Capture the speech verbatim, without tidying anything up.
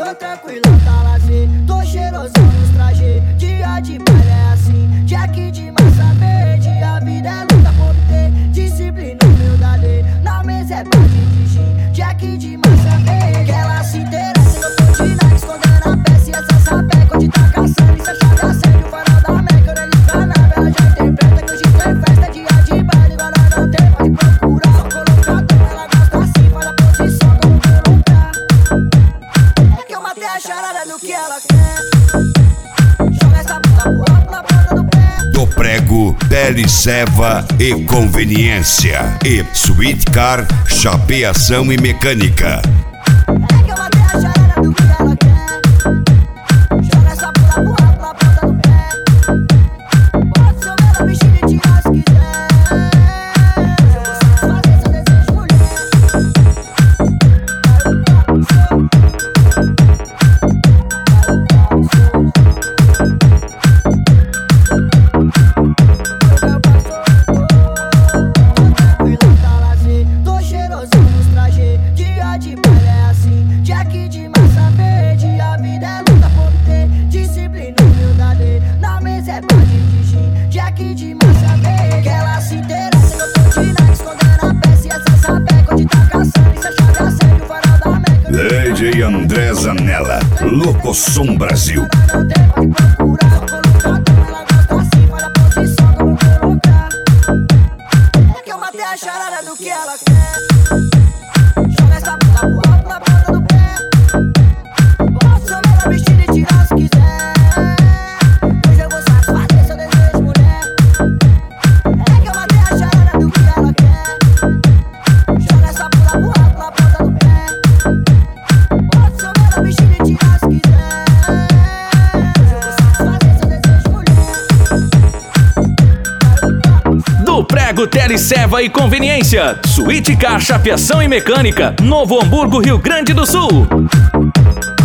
Tô tranquilo, tá lazer, tô cheirosão nos trajes. Dia de baile é assim, Jack de massa verde. A vida é luta por ter disciplina, humildade. Na mesa é parte de gin, Jack de massa verde. Ela se interessa, eu tô de Nike, escondendo a peça. E essa sapeca onde tá caçando, isso é chave a sério. O farol da Meca, orelha encanada, ela já interpreta que hoje tem festa. Dia de baile, agora não tem, pode procurar. Só colocador, ela gosta assim, faz a posição como colocar. É que eu matei a charada do que ela quer. Joga essa bunda pro alto na ponta do pé. Do Prego, Tele Seva e Conveniência e Sweet Car, Chapeação e Mecânica. É que eu matei a charada do que ela quer. Joga essa bunda pro alto na ponta do pé. Bota seu melhor vestido e tira se quiser. Eu vou satisfazer seu desejo, mulher. Tô cheirosão nos trajes, dia de baile é assim, Jack de massa verde. A vida é luta por ter disciplina, humildade. Na mesa é parte de gin, Jack de massa verde. Ela se interessa, eu tô de Nike, escondendo a peça. E essa sapeca onde tá caçando, isso é chave a sério. O farol da Meca, Lady André Zanella, Locosom Brasil. não tem, pode procurar. Só colocador, ela gosta assim, faz a posição como colocar. É que eu matei a charada do que ela quer. Joga essa bunda pro alto na ponta do pé. Bota seu melhor vestido e tira se quiser. Hoje eu vou satisfazer seu desejo, mulher. É que eu matei a charada do que ela quer. Joga essa bunda pro alto na ponta do pé. Bota seu melhor vestido e tira se quiser. Hoje eu vou satisfazer seu desejo, mulher. Do Prego, Tele Seva e Conveniência, Sweet Car, Chapeação e Mecânica, Novo Hamburgo, Rio Grande do Sul.